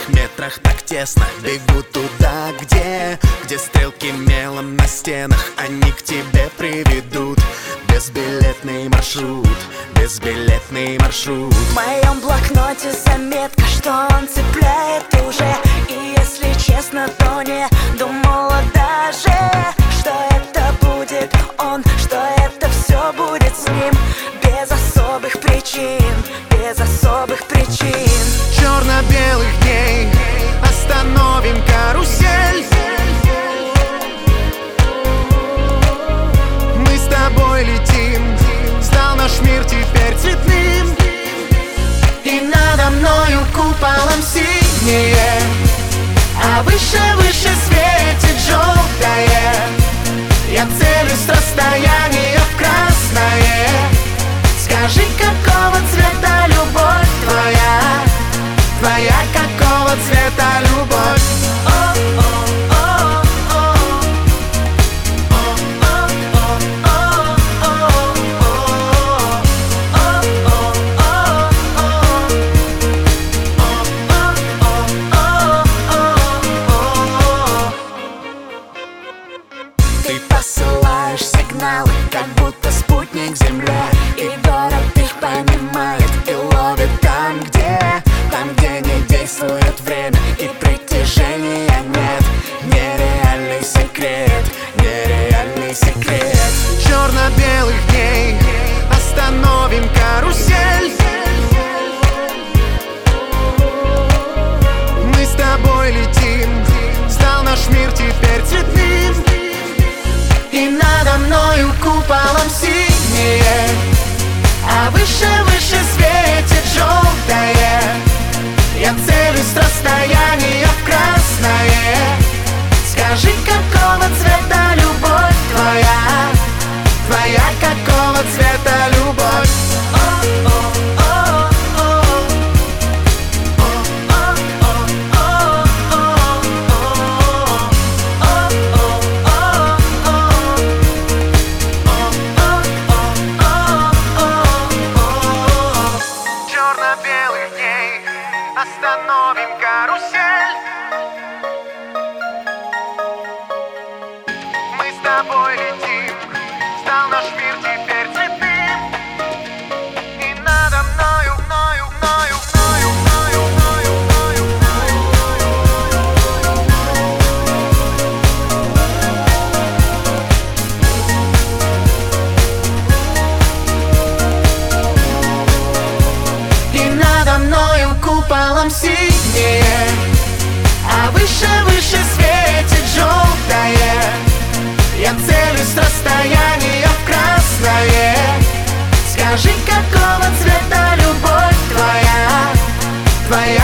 метрах так тесно. Бегу туда, где стрелки мелом на стенах. Они к тебе приведут. Безбилетный маршрут, безбилетный маршрут. В моем блокноте заметка, что он цепляет уже. И если честно, то не думала даже, что это будет он, что это все будет с ним. Без особых причин, без особых причин. Черно-белых дней остановим карусель. Мы с тобой летим, стал наш мир теперь цветным. И надо мною куполом синее, а выше, выше светит желтое. Я целюсь с расстояния в красное. Скажи, какого цвета любовь твоя? Твоя какого цвета любовь? Ты посылаешь сигналы, как будто спутник Земля. И город их понимает и ловит там, где не действует время и притяжения нет. Нереальный секрет, нереальный секрет. Черно-белых дней остановим карусель. Мы с тобой летим, стал наш мир теперь цветным. И надо мною куполом синее, а выше, выше светит желтое. Я целюсь с расстояния в красное. Скажи, какого цвета любовь твоя? Твоя какого цвета любовь? Черно-белых дней остановим карусель. Мы с тобой летим, стал наш мир теперь цветным. И надо мною, мною, мною, мною, мною, мною, мною, мною. И надо мною куполом синее, а выше, выше светит желтое. Я целюсь с расстояния в красное. Скажи, какого цвета любовь твоя? Твоя